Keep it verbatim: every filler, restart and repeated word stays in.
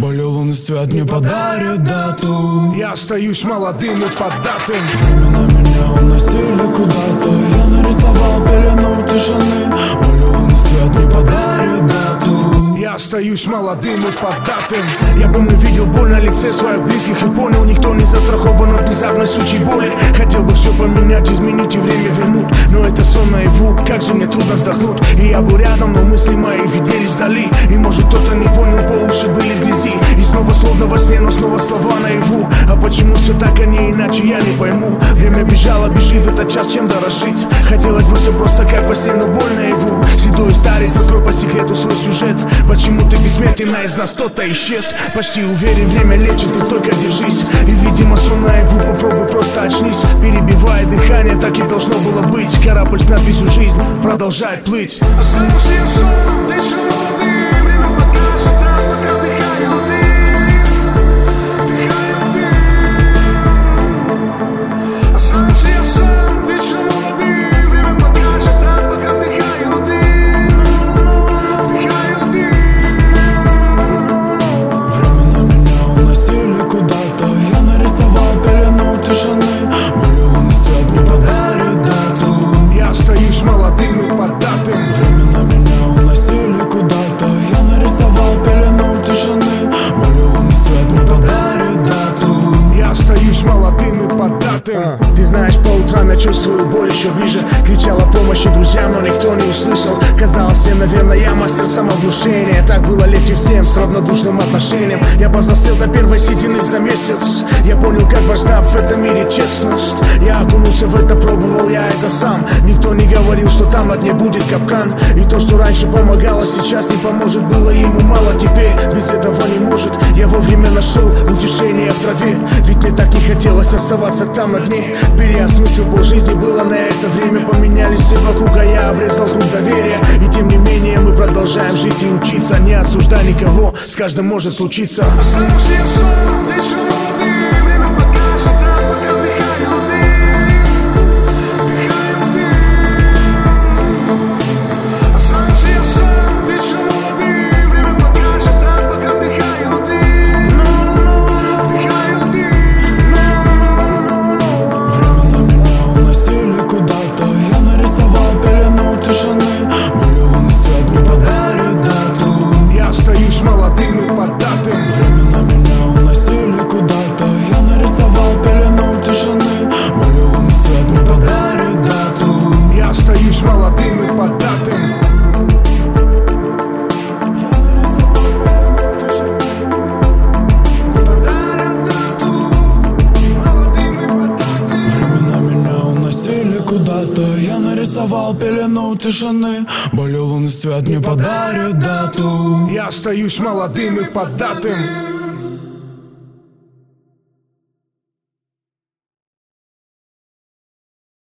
Болел лунный свет, мне подарит дату. Я остаюсь молодым и поддатым. Времена меня уносили куда-то. Я нарисовал пелену тишины. Болел лунный свет, мне подарит дату. Я остаюсь молодым и поддатым. Я бы не видел боль на лице своих близких и понял, никто не застрахован от внезапной сучьей боли. Хотел бы все поменять, изменить и время вернуть, но это сон наяву, как же мне трудно вздохнуть. И я был рядом, но мысли мои виднелись вдали. И может кто-то не понял, по уши были в грязи. И снова словно во сне, но снова слова наяву. А почему все так, а не иначе, я не пойму. Время бежало, бежит, этот час чем дорожить. Хотелось бы все просто как во сне, но боль наяву. Седой старец, открой по секрету свой сюжет. Почему ты бессмертен, а из нас кто-то исчез? Почти уверен, время лечит, ты только держись. И видимо сон наяву, попробуй просто очнись. Перебивая дыхание, так и должно было быть. Корабль с надписью «Жизнь» продолжает плыть. Останусь я сам, вечно молодым. Время покажет, там пока вдыхаю дым. Вдыхаю дым. Останусь я сам, вечно молодым. Время покажет, там пока вдыхаю дым. Вдыхаю дым. Времена меня уносили куда-то. Я нарисовал пелену тишины. Болел лунный свет, мне подарит дату. Я остаюсь молодым и поддатым. Времена меня уносили куда-то. Я нарисовал пелену тишины. Болел лунный свет, мне подарит дату. Я остаюсь молодым и поддатым. а. Ты знаешь, по утрам я чувствую боль еще ближе. Кричал о помощи друзьям, но никто не услышал. Казалось всем, наверное, я мастер самовнушения. Так было легче всем с равнодушным отношением. Я повзрослел до первой седины за месяц. Я понял, как важна в этом мире честность. Я окунулся в это, пробовал я это сам. Никто не говорил, что там на дне будет капкан. И то, что раньше помогало, сейчас не поможет. Было ему мало, теперь без этого не может. Я вовремя нашел утешение в траве. Ведь мне так не хотелось оставаться там на дне. Переосмыслил полжизни было на это время. Поменялись все вокруг, а я обрезал круг доверия. И тем не менее мы продолжаем жить и учиться. Не осуждай никого, с каждым может случиться. Останусь я сам, вечно молодым. Время покажет, там пока вдыхаю дым. Вдыхаю дым. Останусь я сам, вечно молодым. Время покажет, там пока вдыхаю дым. Вдыхаю дым. Времена меня уносили куда-то. Я нарисовал пелену тишины. Болел лунный свет, мне подарит дату. Я остаюсь молодым и поддатым. Времена меня уносили куда-то. Я нарисовал пелену тишины. Болел лунный свет, мне подарит дату. Я остаюсь молодым и поддатым. Времена меня уносили куда-то. Я нарисовал пелену тишины. Болел лунный свет, мне подарит дату. Я остаюсь молодым и поддатым.